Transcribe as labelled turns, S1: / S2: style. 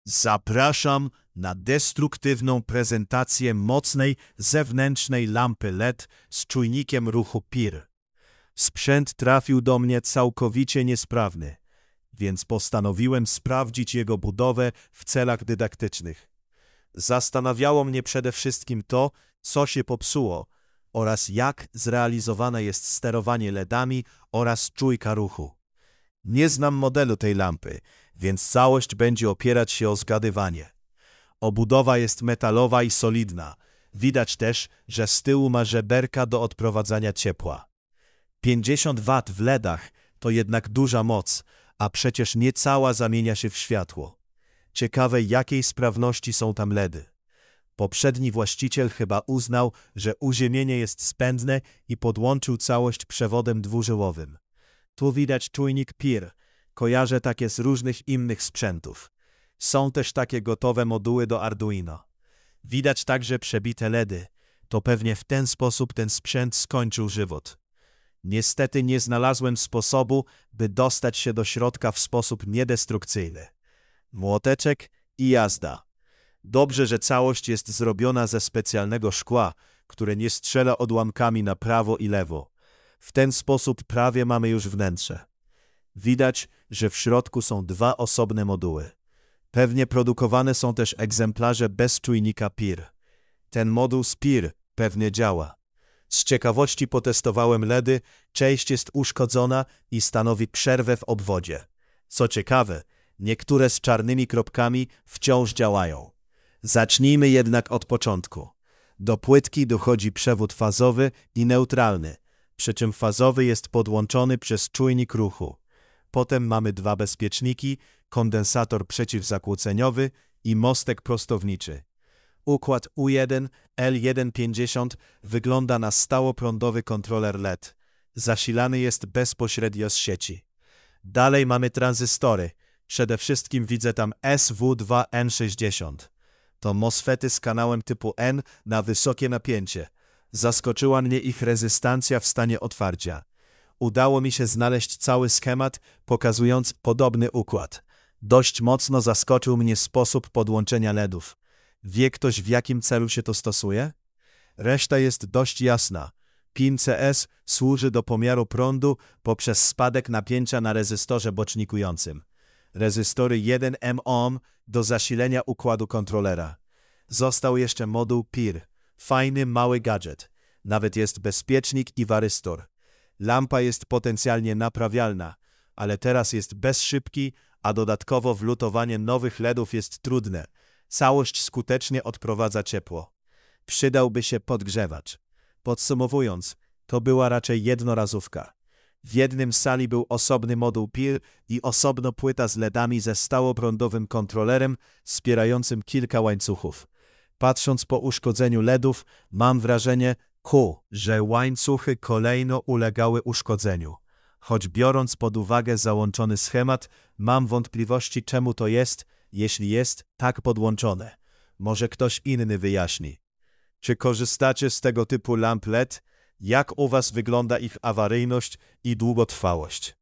S1: Zapraszam na destruktywną prezentację mocnej zewnętrznej lampy LED z czujnikiem ruchu PIR. Sprzęt trafił do mnie całkowicie niesprawny, więc postanowiłem sprawdzić jego budowę w celach dydaktycznych. Zastanawiało mnie przede wszystkim to, co się popsuło oraz jak zrealizowane jest sterowanie LEDami oraz czujka ruchu. Nie znam modelu tej lampy, więc całość będzie opierać się o zgadywanie. Obudowa jest metalowa i solidna. Widać też, że z tyłu ma żeberka do odprowadzania ciepła. 50 W w LEDach to jednak duża moc, a przecież nie cała zamienia się w światło. Ciekawe, jakiej sprawności są tam LEDy. Poprzedni właściciel chyba uznał, że uziemienie jest zbędne i podłączył całość przewodem dwużyłowym. Tu widać czujnik PIR. Kojarzę takie z różnych innych sprzętów. Są też takie gotowe moduły do Arduino. Widać także przebite LEDy. To pewnie w ten sposób ten sprzęt skończył żywot. Niestety nie znalazłem sposobu, by dostać się do środka w sposób niedestrukcyjny. Młoteczek i jazda. Dobrze, że całość jest zrobiona ze specjalnego szkła, które nie strzela odłamkami na prawo i lewo. W ten sposób prawie mamy już wnętrze. Widać, że w środku są dwa osobne moduły. Pewnie produkowane są też egzemplarze bez czujnika PIR. Ten moduł z PIR pewnie działa. Z ciekawości potestowałem LEDy, część jest uszkodzona i stanowi przerwę w obwodzie. Co ciekawe, niektóre z czarnymi kropkami wciąż działają. Zacznijmy jednak od początku. Do płytki dochodzi przewód fazowy i neutralny, przy czym fazowy jest podłączony przez czujnik ruchu. Potem mamy dwa bezpieczniki, kondensator przeciwzakłóceniowy i mostek prostowniczy. Układ U1 L150 wygląda na stałoprądowy kontroler LED. Zasilany jest bezpośrednio z sieci. Dalej mamy tranzystory. Przede wszystkim widzę tam SV2N60. To MOSFETy z kanałem typu N na wysokie napięcie. Zaskoczyła mnie ich rezystancja w stanie otwarcia. Udało mi się znaleźć cały schemat pokazujący podobny układ. Dość mocno zaskoczył mnie sposób podłączenia LEDów. Wie ktoś, w jakim celu się to stosuje? Reszta jest dość jasna. Pin CS służy do pomiaru prądu poprzez spadek napięcia na rezystorze bocznikującym. Rezystory 1 mΩ do zasilenia układu kontrolera. Został jeszcze moduł PIR. Fajny, mały gadżet. Nawet jest bezpiecznik i warystor. Lampa jest potencjalnie naprawialna, ale teraz jest bezszybki, a dodatkowo wlutowanie nowych LEDów jest trudne. Całość skutecznie odprowadza ciepło. Przydałby się podgrzewacz. Podsumowując, to była raczej jednorazówka. W jednym sali był osobny moduł PIR i osobno płyta z LEDami ze stałoprądowym kontrolerem wspierającym kilka łańcuchów. Patrząc po uszkodzeniu LEDów, mam wrażenie, że łańcuchy kolejno ulegały uszkodzeniu. Choć biorąc pod uwagę załączony schemat, mam wątpliwości, czemu to jest, jeśli jest tak podłączone. Może ktoś inny wyjaśni. Czy korzystacie z tego typu lamp LED? Jak u Was wygląda ich awaryjność i długotrwałość?